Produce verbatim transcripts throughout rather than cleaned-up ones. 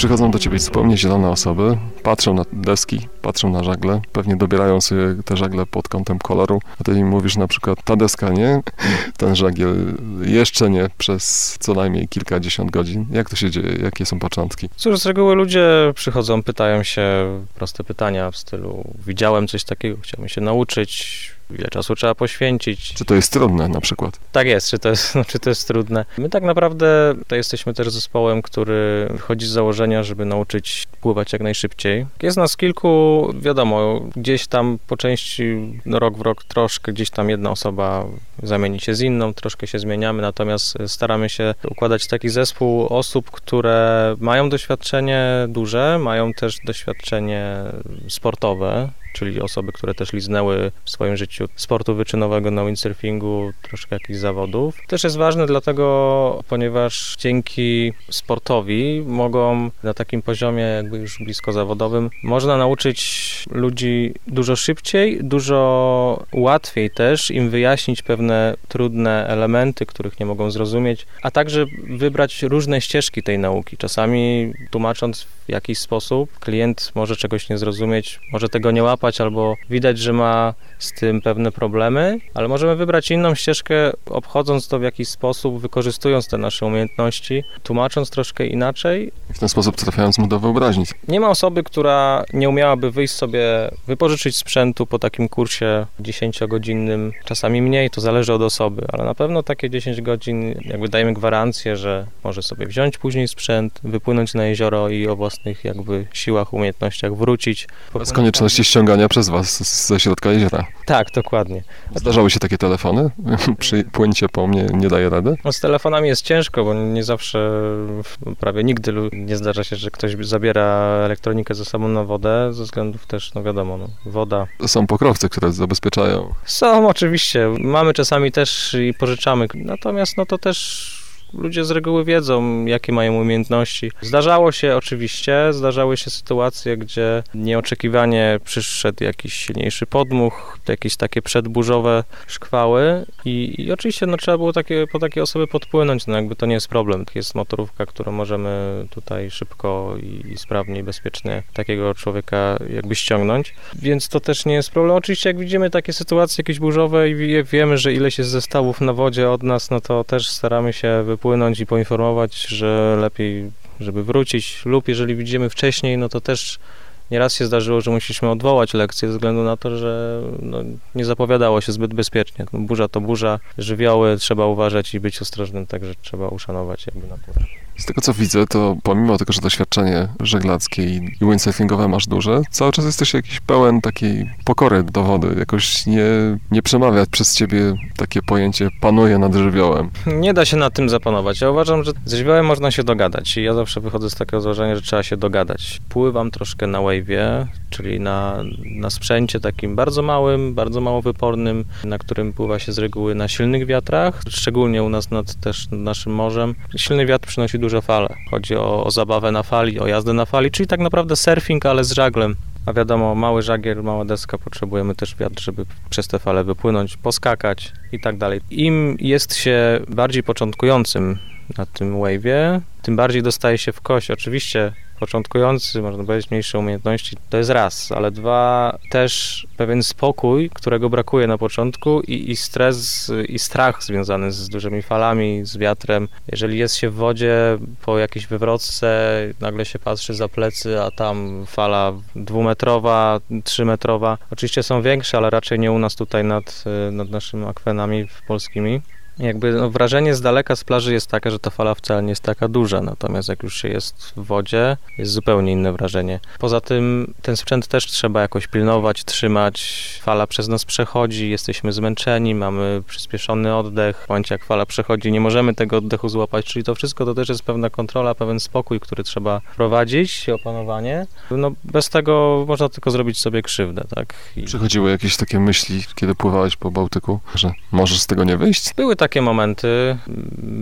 Przychodzą do ciebie zupełnie zielone osoby, patrzą na deski, patrzą na żagle, pewnie dobierają sobie te żagle pod kątem koloru, a ty im mówisz na przykład, ta deska nie, ten żagiel jeszcze nie, przez co najmniej kilkadziesiąt godzin. Jak to się dzieje? Jakie są początki? Cóż, z reguły ludzie przychodzą, pytają się proste pytania w stylu widziałem coś takiego, chciałem się nauczyć, ile czasu trzeba poświęcić. Czy to jest trudne na przykład? Tak jest, czy to jest, no, czy to jest trudne. My tak naprawdę to jesteśmy też zespołem, który wychodzi z założenia, żeby nauczyć pływać jak najszybciej. Jest nas kilku, wiadomo, gdzieś tam po części no, rok w rok troszkę, gdzieś tam jedna osoba zamieni się z inną, troszkę się zmieniamy, natomiast staramy się układać taki zespół osób, które mają doświadczenie duże, mają też doświadczenie sportowe, czyli osoby, które też liznęły w swoim życiu sportu wyczynowego na windsurfingu, troszkę jakichś zawodów. Też jest ważne dlatego, ponieważ dzięki sportowi mogą na takim poziomie jakby już blisko zawodowym, można nauczyć ludzi dużo szybciej, dużo łatwiej też im wyjaśnić pewne trudne elementy, których nie mogą zrozumieć, a także wybrać różne ścieżki tej nauki. Czasami tłumacząc w jakiś sposób, klient może czegoś nie zrozumieć, może tego nie łapać, albo widać, że ma z tym pewne problemy, ale możemy wybrać inną ścieżkę, obchodząc to w jakiś sposób, wykorzystując te nasze umiejętności, tłumacząc troszkę inaczej. W ten sposób trafiając mu do wyobraźni. Nie ma osoby, która nie umiałaby wyjść sobie, wypożyczyć sprzętu po takim kursie dziesięciogodzinnym, czasami mniej, to zależy od osoby, ale na pewno takie dziesięć godzin, jakby dajemy gwarancję, że może sobie wziąć później sprzęt, wypłynąć na jezioro i o własnych jakby siłach, umiejętnościach wrócić. Bez konieczności ściągania przez was ze środka jeziora. Tak, dokładnie. Zdarzały się takie telefony? Przypłyńcie po mnie, nie daje rady? No z telefonami jest ciężko, bo nie zawsze, prawie nigdy nie zdarza się, że ktoś zabiera elektronikę ze sobą na wodę, ze względów też, no wiadomo, no, woda. Są pokrowcy, które zabezpieczają. Są, oczywiście. Mamy czasami też i pożyczamy, natomiast no to też ludzie z reguły wiedzą, jakie mają umiejętności. Zdarzało się oczywiście, zdarzały się sytuacje, gdzie nieoczekiwanie przyszedł jakiś silniejszy podmuch, jakieś takie przedburzowe szkwały i, i oczywiście no, trzeba było takie, po takie osoby podpłynąć, no jakby to nie jest problem. Jest motorówka, którą możemy tutaj szybko i, i sprawnie i bezpiecznie takiego człowieka jakby ściągnąć, więc to też nie jest problem. Oczywiście jak widzimy takie sytuacje jakieś burzowe i wie, wiemy, że ileś jest zestawów na wodzie od nas, no to też staramy się wypłynąć i poinformować, że lepiej, żeby wrócić, lub jeżeli widzimy wcześniej, no to też nieraz się zdarzyło, że musieliśmy odwołać lekcję ze względu na to, że no, nie zapowiadało się zbyt bezpiecznie. No, burza to burza, żywioły, trzeba uważać i być ostrożnym, także trzeba uszanować jakby naturę. Z tego co widzę, to pomimo tego, że doświadczenie żeglarskie i windsurfingowe masz duże, cały czas jesteś jakiś pełen takiej pokory do wody. Jakoś nie, nie przemawia przez ciebie takie pojęcie panuje nad żywiołem. Nie da się nad tym zapanować. Ja uważam, że z żywiołem można się dogadać i ja zawsze wychodzę z takiego założenia, że trzeba się dogadać. Pływam troszkę na wave'ie, czyli na, na sprzęcie takim bardzo małym, bardzo mało wypornym, na którym pływa się z reguły na silnych wiatrach, szczególnie u nas nad też nad naszym morzem. Silny wiatr przynosi duże fale. Chodzi o, o zabawę na fali, o jazdę na fali, czyli tak naprawdę surfing, ale z żaglem. A wiadomo, mały żagiel, mała deska, potrzebujemy też wiatr, żeby przez te fale wypłynąć, poskakać i tak dalej. Im jest się bardziej początkującym na tym wave'ie, tym bardziej dostaje się w kość. Oczywiście początkujący, można powiedzieć, mniejsze umiejętności, to jest raz, ale dwa, też pewien spokój, którego brakuje na początku i, i stres, i strach związany z dużymi falami, z wiatrem. Jeżeli jest się w wodzie po jakiejś wywrotce, nagle się patrzy za plecy, a tam fala dwumetrowa, trzymetrowa. Oczywiście są większe, ale raczej nie u nas tutaj nad, nad naszymi akwenami polskimi. Jakby no, wrażenie z daleka z plaży jest takie, że ta fala wcale nie jest taka duża, natomiast jak już się jest w wodzie, jest zupełnie inne wrażenie. Poza tym ten sprzęt też trzeba jakoś pilnować, trzymać. Fala przez nas przechodzi, jesteśmy zmęczeni, mamy przyspieszony oddech. W momencie jak fala przechodzi, nie możemy tego oddechu złapać, czyli to wszystko to też jest pewna kontrola, pewien spokój, który trzeba prowadzić, opanowanie. No bez tego można tylko zrobić sobie krzywdę, tak? I... Przychodziły jakieś takie myśli, kiedy pływałeś po Bałtyku, że możesz z tego nie wyjść? Były takie momenty.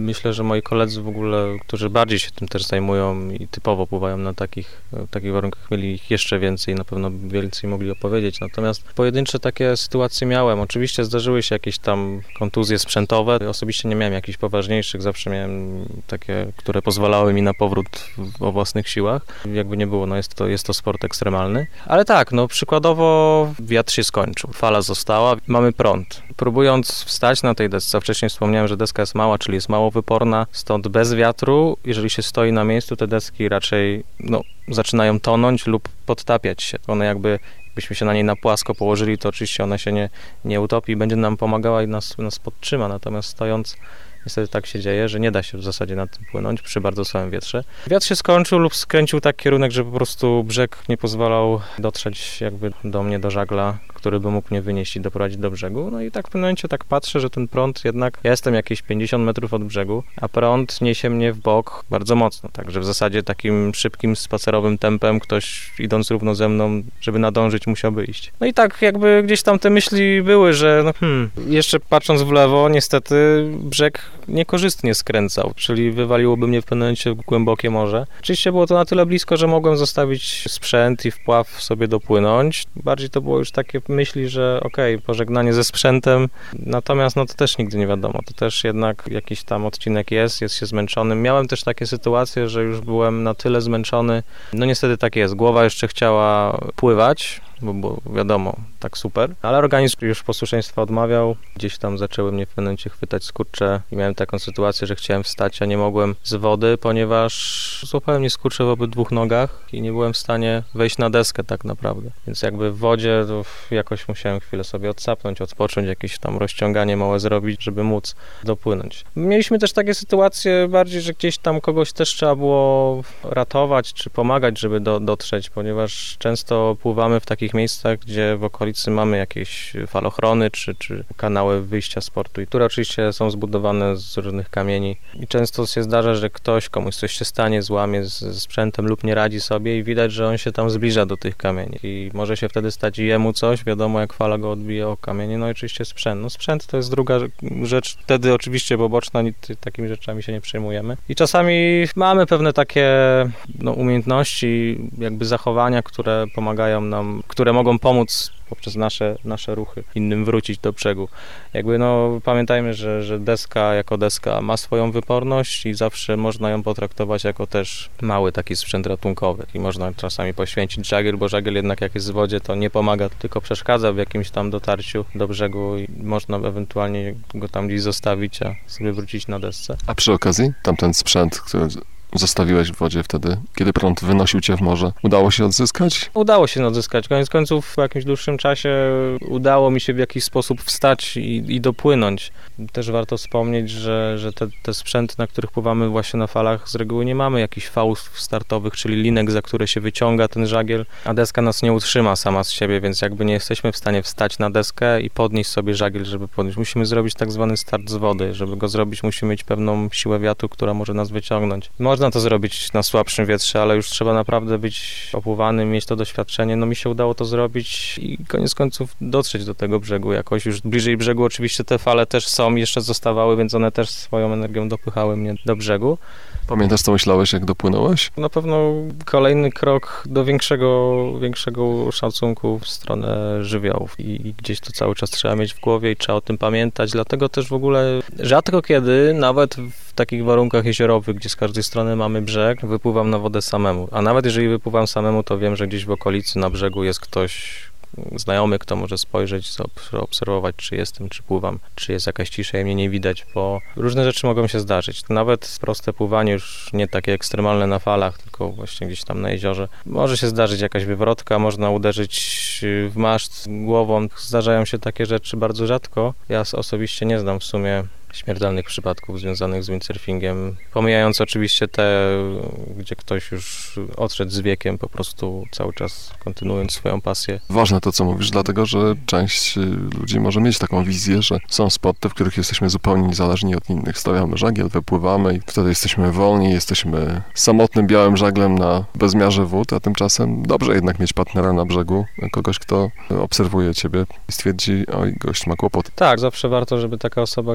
myślę, że moi koledzy w ogóle, którzy bardziej się tym też zajmują i typowo pływają na takich, takich warunkach, mieli ich jeszcze więcej, na pewno więcej mogli opowiedzieć. Natomiast pojedyncze takie sytuacje miałem. Oczywiście zdarzyły się jakieś tam kontuzje sprzętowe. Osobiście nie miałem jakichś poważniejszych, zawsze miałem takie, które pozwalały mi na powrót o własnych siłach. Jakby nie było, no jest to, jest to sport ekstremalny. Ale tak, no przykładowo wiatr się skończył, fala została, mamy prąd. Próbując wstać na tej desce, wcześniej wspomniałem, że deska jest mała, czyli jest mało wyporna, stąd bez wiatru, jeżeli się stoi na miejscu, te deski raczej no, zaczynają tonąć lub podtapiać się. One jakby, jakbyśmy się na niej na płasko położyli, to oczywiście ona się nie, nie utopi, będzie nam pomagała i nas, nas podtrzyma, natomiast stojąc niestety tak się dzieje, że nie da się w zasadzie na tym płynąć przy bardzo słabym wietrze. Wiatr się skończył lub skręcił tak kierunek, że po prostu brzeg nie pozwalał dotrzeć jakby do mnie, do żagla, który by mógł mnie wynieść i doprowadzić do brzegu. No i tak w pewnym momencie tak patrzę, że ten prąd jednak, ja jestem jakieś pięćdziesiąt metrów od brzegu, a prąd niesie mnie w bok bardzo mocno, także w zasadzie takim szybkim, spacerowym tempem ktoś idąc równo ze mną, żeby nadążyć, musiałby iść. No i tak jakby gdzieś tam te myśli były, że no hmm, jeszcze patrząc w lewo, niestety brzeg niekorzystnie skręcał, czyli wywaliłoby mnie w pewnym momencie w głębokie morze. Oczywiście było to na tyle blisko, że mogłem zostawić sprzęt i wpław sobie dopłynąć. Bardziej to było już takie myśli, że okej, okay, pożegnanie ze sprzętem, natomiast no to też nigdy nie wiadomo. To też jednak jakiś tam odcinek jest, jest się zmęczonym. Miałem też takie sytuacje, że już byłem na tyle zmęczony. No niestety tak jest. Głowa jeszcze chciała pływać, bo było wiadomo, tak super, ale organizm już posłuszeństwa odmawiał. Gdzieś tam zaczęły mnie w pewnym momencie chwytać skurcze i miałem taką sytuację, że chciałem wstać, a nie mogłem z wody, ponieważ złapałem mnie skurcze w obydwu nogach i nie byłem w stanie wejść na deskę tak naprawdę. Więc jakby w wodzie to jakoś musiałem chwilę sobie odsapnąć, odpocząć, jakieś tam rozciąganie małe zrobić, żeby móc dopłynąć. Mieliśmy też takie sytuacje bardziej, że gdzieś tam kogoś też trzeba było ratować, czy pomagać, żeby do, dotrzeć, ponieważ często pływamy w takich miejscach, gdzie w okolicy mamy jakieś falochrony, czy, czy kanały wyjścia z portu, i które oczywiście są zbudowane z różnych kamieni i często się zdarza, że ktoś, komuś coś się stanie, złamie z, ze sprzętem lub nie radzi sobie i widać, że on się tam zbliża do tych kamieni i może się wtedy stać jemu coś, wiadomo jak fala go odbije o kamienie, no i oczywiście sprzęt. No sprzęt to jest druga rzecz, wtedy oczywiście poboczna, takimi rzeczami się nie przejmujemy i czasami mamy pewne takie no, umiejętności, jakby zachowania, które pomagają nam, które mogą pomóc poprzez nasze, nasze ruchy innym wrócić do brzegu. Jakby no pamiętajmy, że, że deska jako deska ma swoją wyporność i zawsze można ją potraktować jako też mały taki sprzęt ratunkowy i można czasami poświęcić żagiel, bo żagiel jednak jak jest w wodzie, to nie pomaga, tylko przeszkadza w jakimś tam dotarciu do brzegu i można ewentualnie go tam gdzieś zostawić, a sobie wrócić na desce. A przy okazji tamten sprzęt, który zostawiłeś w wodzie wtedy, kiedy prąd wynosił cię w morze, udało się odzyskać? Udało się odzyskać. Koniec końców po jakimś dłuższym czasie udało mi się w jakiś sposób wstać i, i dopłynąć. Też warto wspomnieć, że, że te, te sprzęty, na których pływamy właśnie na falach, z reguły nie mamy jakichś fałów startowych, czyli linek, za które się wyciąga ten żagiel, a deska nas nie utrzyma sama z siebie, więc jakby nie jesteśmy w stanie wstać na deskę i podnieść sobie żagiel, żeby podnieść. Musimy zrobić tak zwany start z wody. Żeby go zrobić, musimy mieć pewną siłę wiatru, która może nas wyciągnąć. Można to zrobić na słabszym wietrze, ale już trzeba naprawdę być opływanym, mieć to doświadczenie. No mi się udało to zrobić i koniec końców dotrzeć do tego brzegu jakoś. Już bliżej brzegu oczywiście te fale też są, jeszcze zostawały, więc one też swoją energią dopychały mnie do brzegu. Pamiętasz, co myślałeś, jak dopłynąłeś? Na pewno kolejny krok do większego, większego szacunku w stronę żywiołów i, i gdzieś to cały czas trzeba mieć w głowie i trzeba o tym pamiętać, dlatego też w ogóle rzadko kiedy, nawet w takich warunkach jeziorowych, gdzie z każdej strony mamy brzeg, wypływam na wodę samemu, a nawet jeżeli wypływam samemu, to wiem, że gdzieś w okolicy na brzegu jest ktoś znajomy, kto może spojrzeć, obserwować, czy jestem, czy pływam, czy jest jakaś cisza i mnie nie widać, bo różne rzeczy mogą się zdarzyć. Nawet proste pływanie, już nie takie ekstremalne na falach, tylko właśnie gdzieś tam na jeziorze. Może się zdarzyć jakaś wywrotka, można uderzyć w maszt głową. Zdarzają się takie rzeczy bardzo rzadko. Ja osobiście nie znam w sumie śmiertelnych przypadków związanych z windsurfingiem, pomijając oczywiście te, gdzie ktoś już odszedł z wiekiem, po prostu cały czas kontynuując swoją pasję. Ważne to, co mówisz, dlatego, że część ludzi może mieć taką wizję, że są spoty, w których jesteśmy zupełnie niezależni od innych. Stawiamy żagiel, wypływamy i wtedy jesteśmy wolni, jesteśmy samotnym białym żaglem na bezmiarze wód, a tymczasem dobrze jednak mieć partnera na brzegu, kogoś, kto obserwuje ciebie i stwierdzi, oj, gość ma kłopoty. Tak, zawsze warto, żeby taka osoba gdzieś była,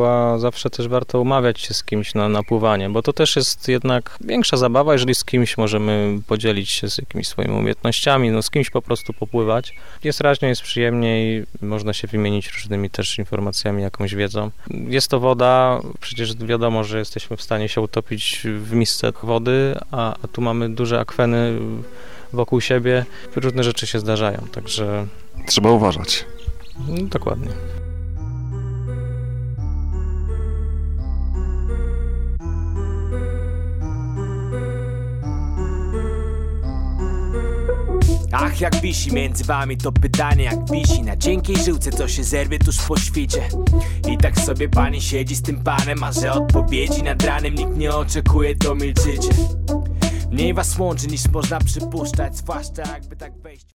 była, zawsze też warto umawiać się z kimś na, na pływanie, bo to też jest jednak większa zabawa, jeżeli z kimś możemy podzielić się z jakimiś swoimi umiejętnościami, no z kimś po prostu popływać. Jest raźniej, jest przyjemniej, można się wymienić różnymi też informacjami, jakąś wiedzą. Jest to woda, przecież wiadomo, że jesteśmy w stanie się utopić w misce wody, a, a tu mamy duże akweny wokół siebie, różne rzeczy się zdarzają, także... Trzeba uważać. No, dokładnie. Ach, jak wisi między wami to pytanie, jak wisi na cienkiej żyłce, co się zerwie tuż po świcie. I tak sobie pani siedzi z tym panem, a że odpowiedzi nad ranem nikt nie oczekuje, to milczycie. Mniej was łączy niż można przypuszczać, zwłaszcza jakby tak wejść.